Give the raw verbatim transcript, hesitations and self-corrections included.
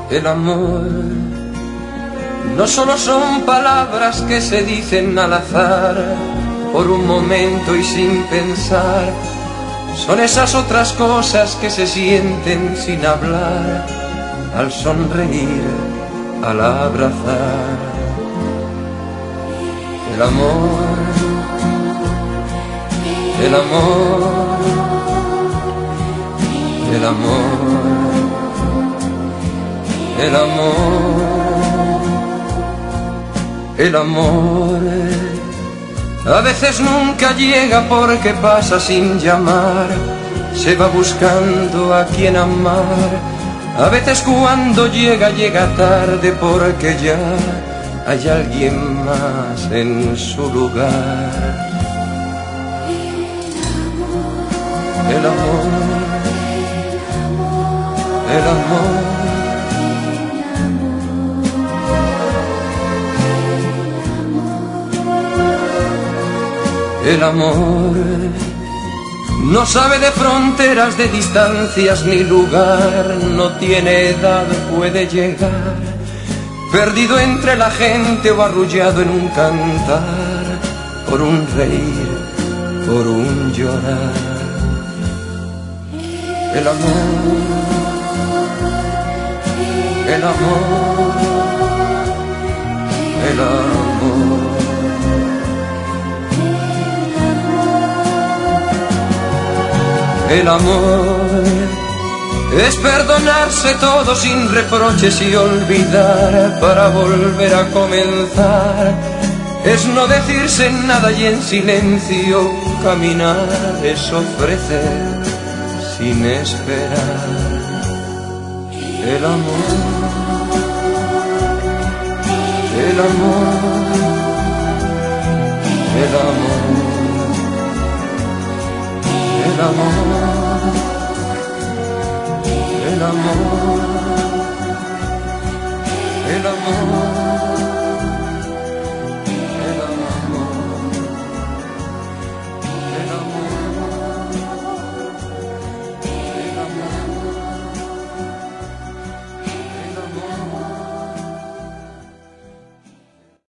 El amor no solo son palabras que se dicen al azar, por un momento y sin pensar. Son esas otras cosas que se sienten sin hablar, al sonreír, al abrazar. El amor, el amor, el amor, el amor, el amor. A veces nunca llega porque pasa sin llamar, se va buscando a quien amar. A veces cuando llega, llega tarde porque ya hay alguien más en su lugar. El amor, el amor, el amor no sabe de fronteras, de distancias ni lugar, no tiene edad, puede llegar, perdido entre la gente o arrullado en un cantar, por un reír, por un llorar. El amor, el amor, el amor. El amor es perdonarse todo sin reproches y olvidar para volver a comenzar. Es no decirse nada y en silencio caminar. Es ofrecer sin esperar. El amor, el amor.